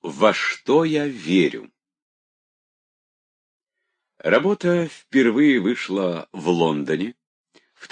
Во что я верю? Работа впервые вышла в Лондоне в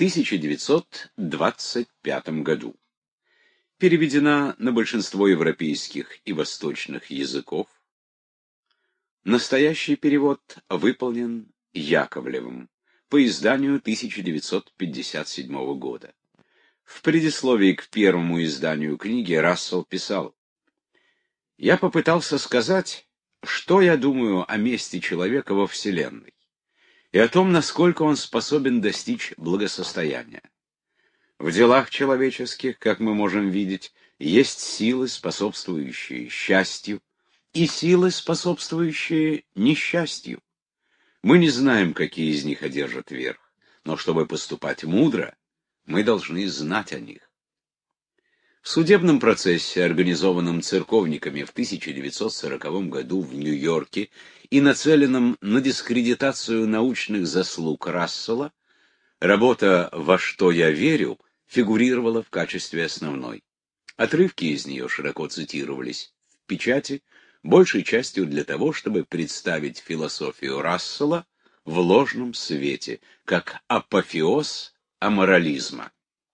1925 году. Переведена на большинство европейских и восточных языков. Настоящий перевод выполнен Яковлевым по изданию 1957 года. В предисловии к первому изданию книги Рассел писал: «Я попытался сказать, что я думаю о месте человека во Вселенной и о том, насколько он способен достичь благосостояния. В делах человеческих, как мы можем видеть, есть силы, способствующие счастью, и силы, способствующие несчастью. Мы не знаем, какие из них одержат верх, но чтобы поступать мудро, мы должны знать о них». В судебном процессе, организованном церковниками в 1940 году в Нью-Йорке и нацеленном на дискредитацию научных заслуг Рассела, работа «Во что я верю» фигурировала в качестве основной. Отрывки из нее широко цитировались в печати, большей частью для того, чтобы представить философию Рассела в ложном свете, как апофеоз аморализма.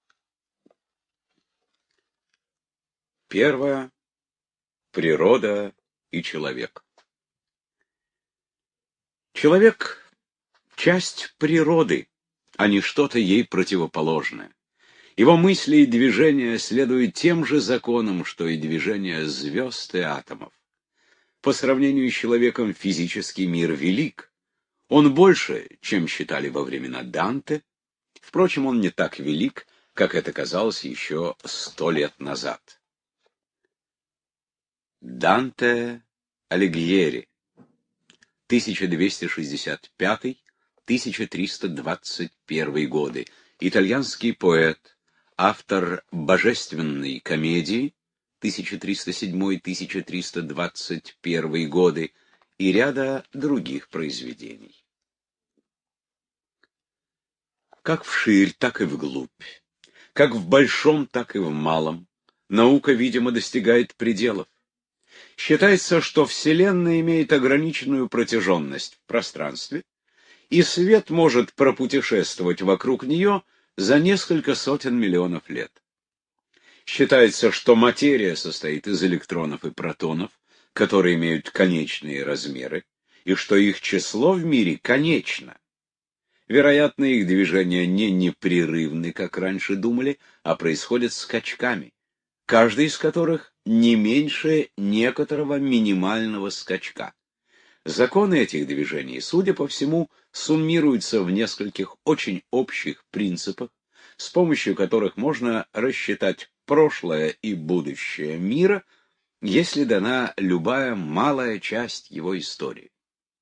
Первое. Природа и человек. Человек — часть природы, а не что-то ей противоположное. Его мысли и движения следуют тем же законам, что и движения звезд и атомов. По сравнению с человеком физический мир велик. Он больше, чем считали во времена Данте. Впрочем, он не так велик, как это казалось еще 100 лет назад. Данте Алигьери, 1265-1321 годы, итальянский поэт, автор «Божественной комедии» 1307-1321 годы и ряда других произведений. Как вширь, так и вглубь, как в большом, так и в малом, наука, видимо, достигает пределов. Считается, что Вселенная имеет ограниченную протяженность в пространстве, и свет может пропутешествовать вокруг нее за несколько сотен миллионов лет. Считается, что материя состоит из электронов и протонов, которые имеют конечные размеры, и что их число в мире конечно. Вероятно, их движения не непрерывны, как раньше думали, а происходят скачками, каждый из которых не меньше некоторого минимального скачка. Законы этих движений, судя по всему, суммируются в нескольких очень общих принципах, с помощью которых можно рассчитать прошлое и будущее мира, если дана любая малая часть его истории.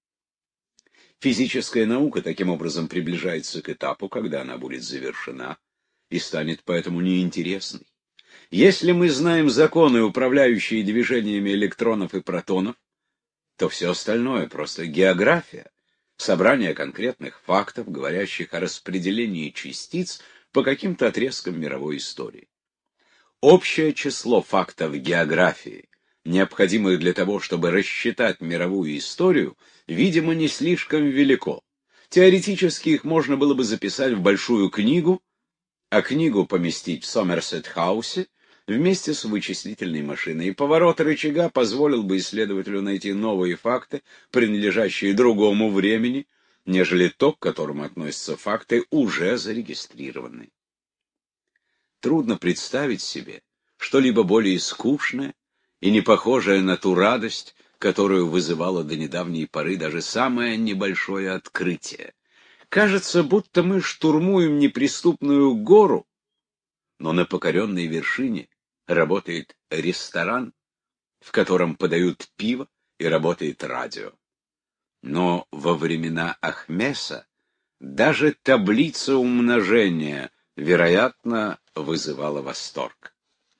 Физическая наука таким образом приближается к этапу, когда она будет завершена и станет поэтому неинтересной. Если мы знаем законы, управляющие движениями электронов и протонов, то все остальное просто география, собрание конкретных фактов, говорящих о распределении частиц по каким-то отрезкам мировой истории. Общее число фактов географии, необходимых для того, чтобы рассчитать мировую историю, видимо, не слишком велико. Теоретически их можно было бы записать в большую книгу, а книгу поместить в Сомерсет-хаусе вместе с вычислительной машиной, и поворот рычага позволил бы исследователю найти новые факты, принадлежащие другому времени, нежели то, к которому относятся факты, уже зарегистрированные. Трудно представить себе что-либо более скучное и не похожее на ту радость, которую вызывало до недавней поры даже самое небольшое открытие. Кажется, будто мы штурмуем неприступную гору, но на покоренной вершине работает ресторан, в котором подают пиво, и работает радио. Но во времена Ахмеса даже таблица умножения, вероятно, вызывала восторг.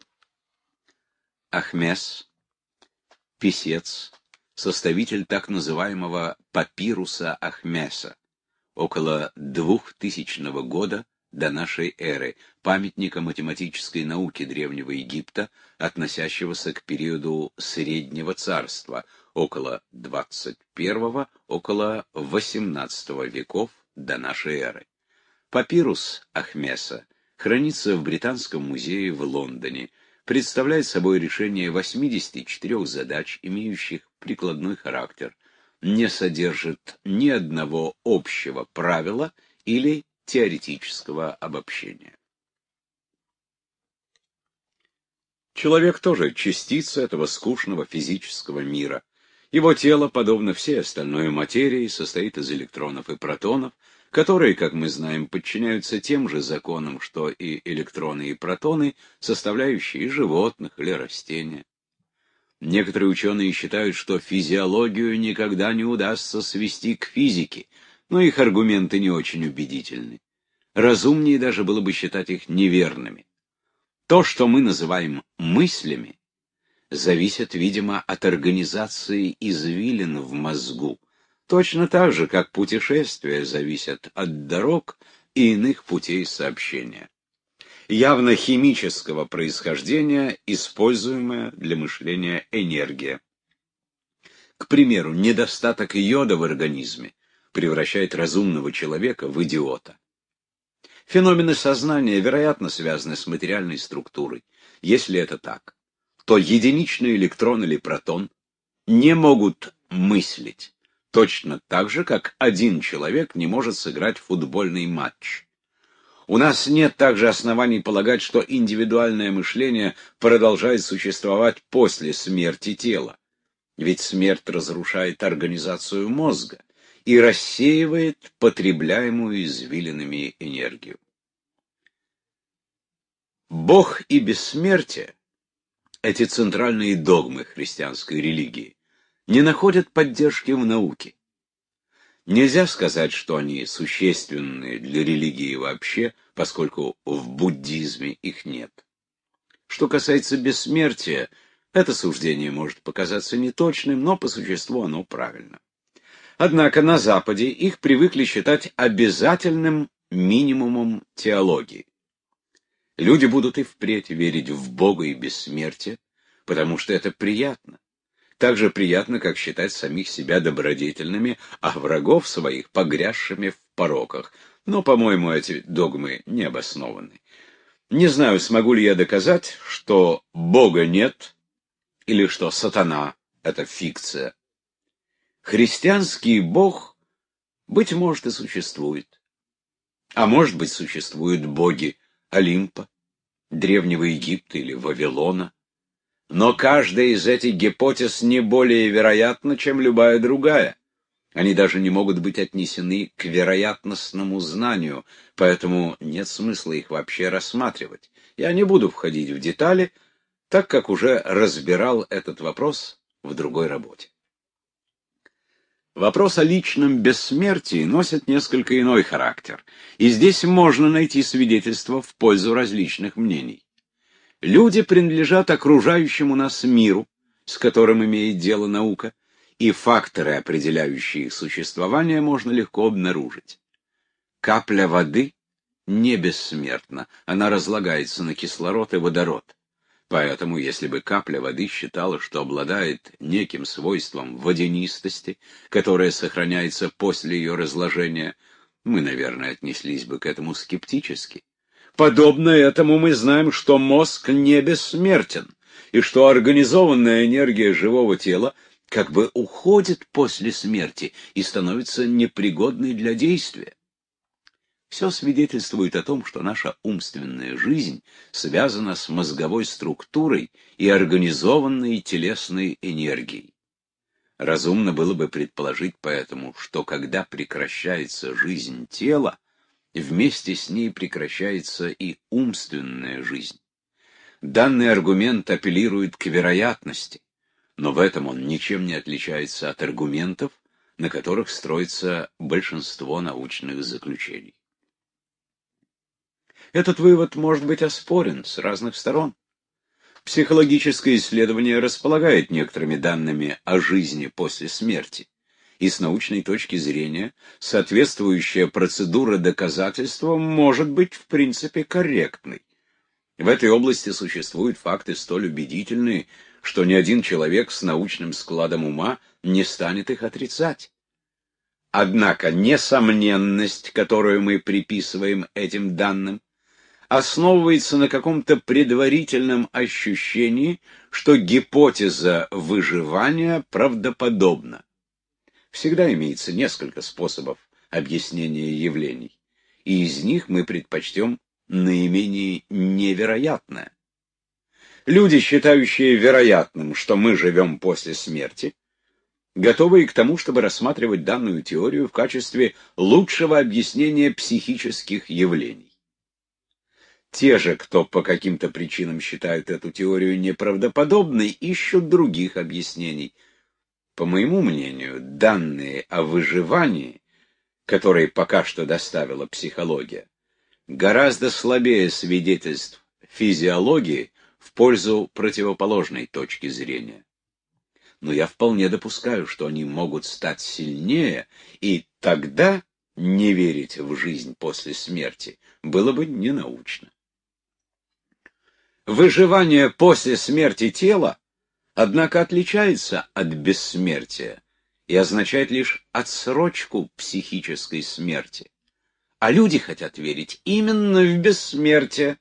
Ахмес, писец, составитель так называемого папируса Ахмеса, около 2000 года до нашей эры, памятника математической науки Древнего Египта, относящегося к периоду Среднего Царства, около 21-го, около 18 веков до нашей эры. Папирус Ахмеса хранится в Британском музее в Лондоне, представляет собой решение 84 задач, имеющих прикладной характер, не содержит ни одного общего правила или теоретического обобщения. Человек тоже частица этого скучного физического мира. Его тело, подобно всей остальной материи, состоит из электронов и протонов, которые, как мы знаем, подчиняются тем же законам, что и электроны и протоны, составляющие и животных или растения. Некоторые ученые считают, что физиологию никогда не удастся свести к физике, но их аргументы не очень убедительны. Разумнее даже было бы считать их неверными. То, что мы называем мыслями, зависит, видимо, от организации извилин в мозгу, точно так же, как путешествия зависят от дорог и иных путей сообщения. Явно химического происхождения, используемая для мышления энергия. К примеру, недостаток йода в организме превращает разумного человека в идиота. Феномены сознания, вероятно, связаны с материальной структурой. Если это так, то единичный электрон или протон не могут мыслить, точно так же, как один человек не может сыграть футбольный матч. У нас нет также оснований полагать, что индивидуальное мышление продолжает существовать после смерти тела. Ведь смерть разрушает организацию мозга и рассеивает потребляемую извилинами энергию. Бог и бессмертие, эти центральные догмы христианской религии, не находят поддержки в науке. Нельзя сказать, что они существенны для религии вообще, поскольку в буддизме их нет. Что касается бессмертия, это суждение может показаться неточным, но по существу оно правильно. Однако на Западе их привыкли считать обязательным минимумом теологии. Люди будут и впредь верить в Бога и бессмертие, потому что это приятно. Так же приятно, как считать самих себя добродетельными, а врагов своих погрязшими в пороках. Но, по-моему, эти догмы не обоснованы. Не знаю, смогу ли я доказать, что Бога нет, или что сатана — это фикция. Христианский Бог, быть может, и существует. А может быть, существуют боги Олимпа, Древнего Египта или Вавилона. Но каждая из этих гипотез не более вероятна, чем любая другая. Они даже не могут быть отнесены к вероятностному знанию, поэтому нет смысла их вообще рассматривать. Я не буду входить в детали, так как уже разбирал этот вопрос в другой работе. Вопрос о личном бессмертии носит несколько иной характер, и здесь можно найти свидетельства в пользу различных мнений. Люди принадлежат окружающему нас миру, с которым имеет дело наука, и факторы, определяющие их существование, можно легко обнаружить. Капля воды не бессмертна, она разлагается на кислород и водород. Поэтому, если бы капля воды считала, что обладает неким свойством водянистости, которое сохраняется после ее разложения, мы, наверное, отнеслись бы к этому скептически. Подобно этому мы знаем, что мозг не бессмертен, и что организованная энергия живого тела как бы уходит после смерти и становится непригодной для действия. Все свидетельствует о том, что наша умственная жизнь связана с мозговой структурой и организованной телесной энергией. Разумно было бы предположить поэтому, что когда прекращается жизнь тела, вместе с ней прекращается и умственная жизнь. Данный аргумент апеллирует к вероятности, но в этом он ничем не отличается от аргументов, на которых строится большинство научных заключений. Этот вывод может быть оспорен с разных сторон. Психологическое исследование располагает некоторыми данными о жизни после смерти. и с научной точки зрения соответствующая процедура доказательства может быть в принципе корректной. В этой области существуют факты столь убедительные, что ни один человек с научным складом ума не станет их отрицать. Однако несомненность, которую мы приписываем этим данным, основывается на каком-то предварительном ощущении, что гипотеза выживания правдоподобна. Всегда имеется несколько способов объяснения явлений, и из них мы предпочтем наименее невероятное. Люди, считающие вероятным, что мы живем после смерти, готовы и к тому, чтобы рассматривать данную теорию в качестве лучшего объяснения психических явлений. Те же, кто по каким-то причинам считают эту теорию неправдоподобной, ищут других объяснений. По моему мнению, данные о выживании, которые пока что доставила психология, гораздо слабее свидетельств физиологии в пользу противоположной точки зрения. Но я вполне допускаю, что они могут стать сильнее, и тогда не верить в жизнь после смерти было бы ненаучно. Выживание после смерти тела, однако, отличается от бессмертия и означает лишь отсрочку психической смерти. А люди хотят верить именно в бессмертие.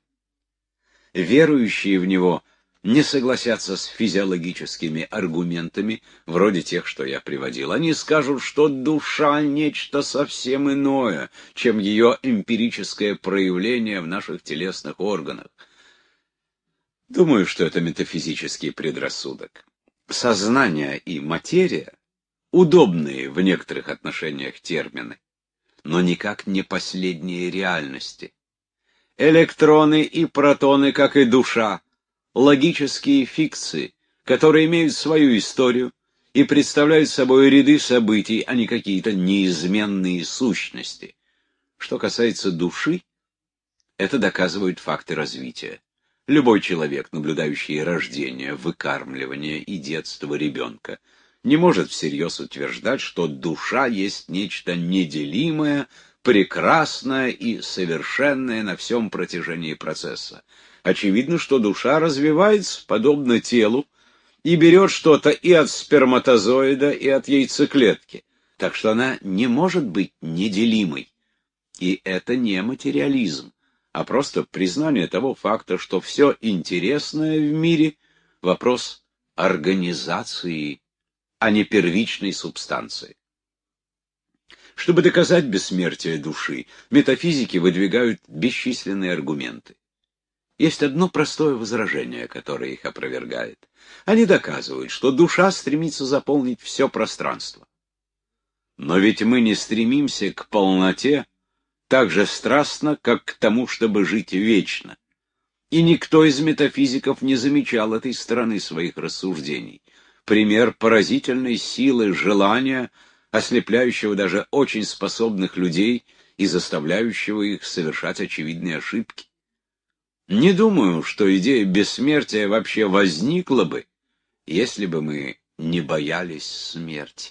Верующие в него не согласятся с физиологическими аргументами, вроде тех, что я приводил. Они скажут, что душа — нечто совсем иное, чем ее эмпирическое проявление в наших телесных органах. Думаю, что это метафизический предрассудок. Сознание и материя — удобные в некоторых отношениях термины, но никак не последние реальности. Электроны и протоны, как и душа, логические фикции, которые имеют свою историю и представляют собой ряды событий, а не какие-то неизменные сущности. Что касается души, это доказывают факты развития. Любой человек, наблюдающий рождение, выкармливание и детство ребенка, не может всерьез утверждать, что душа есть нечто неделимое, прекрасное и совершенное на всем протяжении процесса. Очевидно, что душа развивается подобно телу и берет что-то и от сперматозоида, и от яйцеклетки, так что она не может быть неделимой. И это не материализм, а просто признание того факта, что все интересное в мире — вопрос организации, а не первичной субстанции. Чтобы доказать бессмертие души, метафизики выдвигают бесчисленные аргументы. Есть одно простое возражение, которое их опровергает. Они доказывают, что душа стремится заполнить все пространство. Но ведь мы не стремимся к полноте так же страстно, как к тому, чтобы жить вечно. И никто из метафизиков не замечал этой стороны своих рассуждений. Пример поразительной силы желания, ослепляющего даже очень способных людей и заставляющего их совершать очевидные ошибки. Не думаю, что идея бессмертия вообще возникла бы, если бы мы не боялись смерти.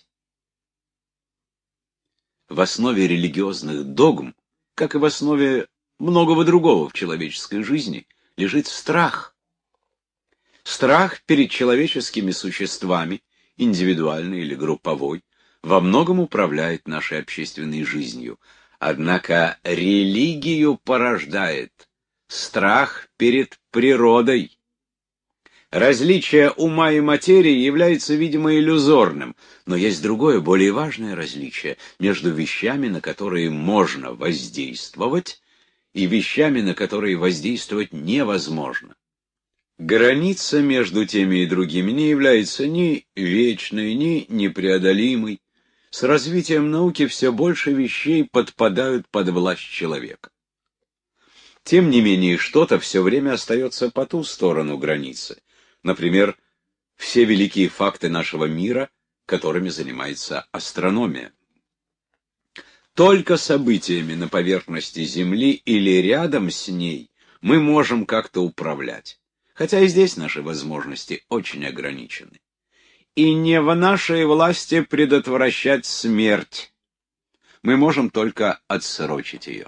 В основе религиозных догм, как и в основе многого другого в человеческой жизни, лежит страх. Страх перед человеческими существами, индивидуальный или групповой, во многом управляет нашей общественной жизнью. Однако религию порождает страх перед природой. Различие ума и материи является, видимо, иллюзорным, но есть другое, более важное различие между вещами, на которые можно воздействовать, и вещами, на которые воздействовать невозможно. Граница между теми и другими не является ни вечной, ни непреодолимой. С развитием науки все больше вещей подпадают под власть человека. Тем не менее, что-то все время остается по ту сторону границы. Например, все великие факты нашего мира, которыми занимается астрономия. Только событиями на поверхности Земли или рядом с ней мы можем как-то управлять, хотя и здесь наши возможности очень ограничены. и не в нашей власти предотвращать смерть. Мы можем только отсрочить ее.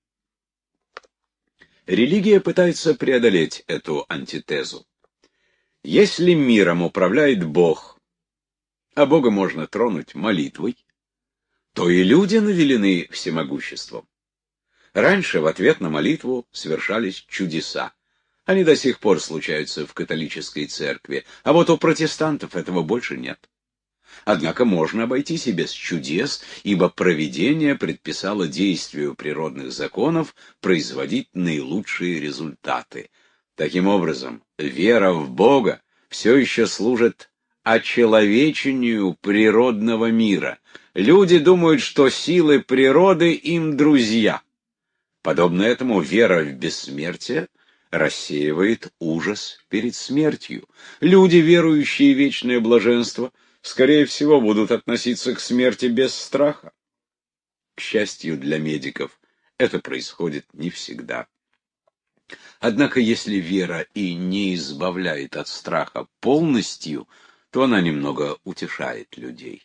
Религия пытается преодолеть эту антитезу. Если миром управляет Бог, а Бога можно тронуть молитвой, то и люди наделены всемогуществом. Раньше в ответ на молитву совершались чудеса. Они до сих пор случаются в католической церкви, а вот у протестантов этого больше нет. Однако можно обойтись и без чудес, ибо провидение предписало действию природных законов производить наилучшие результаты. Таким образом, вера в Бога все еще служит очеловечению природного мира. Люди думают, что силы природы им друзья. Подобно этому вера в бессмертие рассеивает ужас перед смертью. Люди, верующие в вечное блаженство, скорее всего, будут относиться к смерти без страха. К счастью для медиков, это происходит не всегда. Однако, если вера и не избавляет от страха полностью, то она немного утешает людей.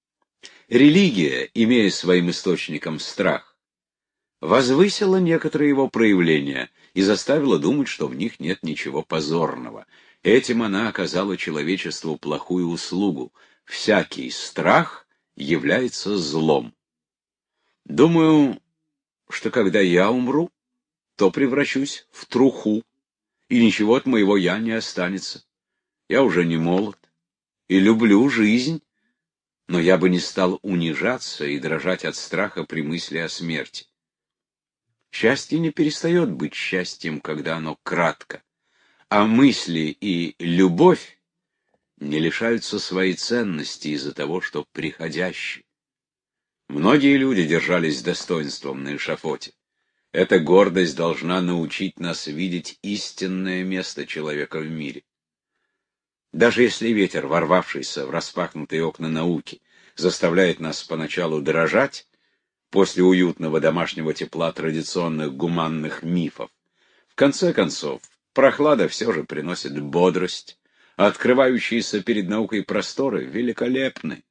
Религия, имея своим источником страх, возвысила некоторые его проявления и заставила думать, что в них нет ничего позорного. Этим она оказала человечеству плохую услугу. Всякий страх является злом. Думаю, что когда я умру, то превращусь в труху, и ничего от моего «я» не останется. Я уже не молод и люблю жизнь, но я бы не стал унижаться и дрожать от страха при мысли о смерти. Счастье не перестает быть счастьем, когда оно кратко, а мысли и любовь не лишаются своей ценности из-за того, что приходящие. Многие люди держались с достоинством на эшафоте. Эта гордость должна научить нас видеть истинное место человека в мире. Даже если ветер, ворвавшийся в распахнутые окна науки, заставляет нас поначалу дрожать, после уютного домашнего тепла традиционных гуманных мифов, в конце концов, прохлада все же приносит бодрость, а открывающиеся перед наукой просторы великолепны.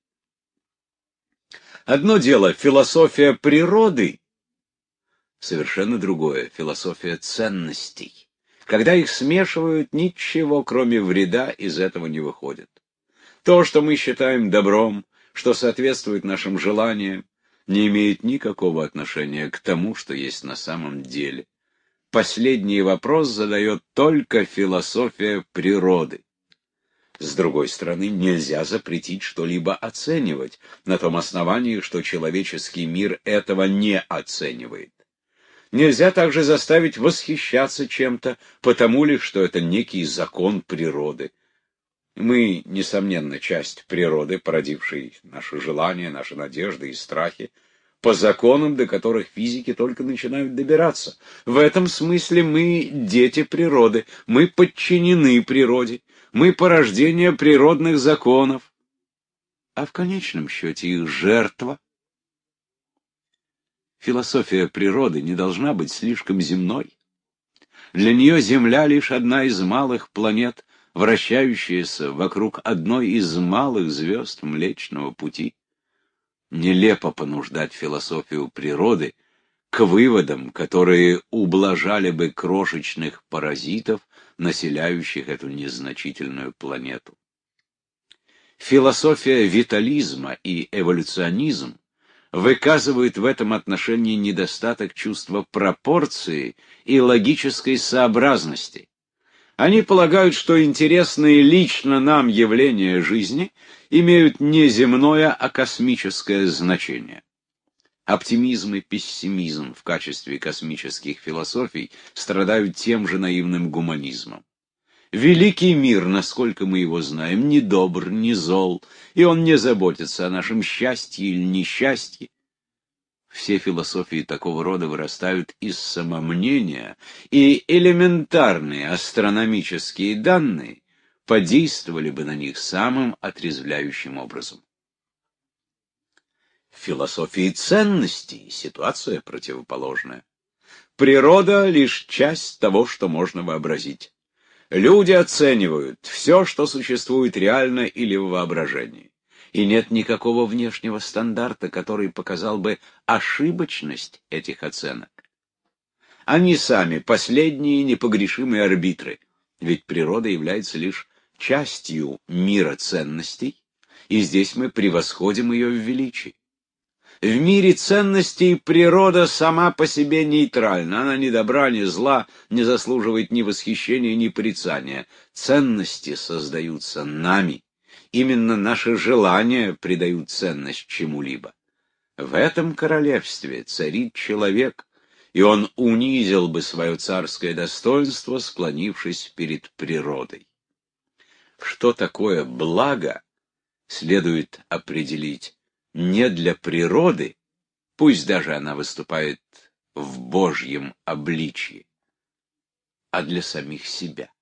Одно дело — философия природы, совершенно другое — философия ценностей. Когда их смешивают, ничего, кроме вреда, из этого не выходит. То, что мы считаем добром, что соответствует нашим желаниям, не имеет никакого отношения к тому, что есть на самом деле. Последний вопрос задает только философия природы. С другой стороны, нельзя запретить что-либо оценивать, на том основании, что человеческий мир этого не оценивает. Нельзя также заставить восхищаться чем-то, потому лишь, что это некий закон природы. Мы, несомненно, часть природы, породившей наши желания, наши надежды и страхи, по законам, до которых физики только начинают добираться. В этом смысле мы дети природы, мы подчинены природе, мы порождение природных законов, а в конечном счете их жертва. Философия природы не должна быть слишком земной. Для нее Земля лишь одна из малых планет, вращающаяся вокруг одной из малых звезд Млечного Пути. Нелепо понуждать философию природы к выводам, которые ублажали бы крошечных паразитов, населяющих эту незначительную планету. Философия витализма и эволюционизм выказывают в этом отношении недостаток чувства пропорции и логической сообразности. Они полагают, что интересные лично нам явления жизни имеют не земное, а космическое значение. Оптимизм и пессимизм в качестве космических философий страдают тем же наивным гуманизмом. Великий мир, насколько мы его знаем, не добр, не зол, и он не заботится о нашем счастье или несчастье. Все философии такого рода вырастают из самомнения, и элементарные астрономические данные подействовали бы на них самым отрезвляющим образом. В философии ценностей ситуация противоположная. Природа — лишь часть того, что можно вообразить. Люди оценивают все, что существует реально или в воображении. И нет никакого внешнего стандарта, который показал бы ошибочность этих оценок. Они сами последние непогрешимые арбитры, ведь природа является лишь частью мира ценностей, и здесь мы превосходим ее в величии. В мире ценностей природа сама по себе нейтральна, она ни добра, ни зла, не заслуживает ни восхищения, ни порицания. Ценности создаются нами, именно наши желания придают ценность чему-либо. В этом королевстве царит человек, и он унизил бы свое царское достоинство, склонившись перед природой. Что такое благо, следует определить не для природы, пусть даже она выступает в Божьем обличье, а для самих себя.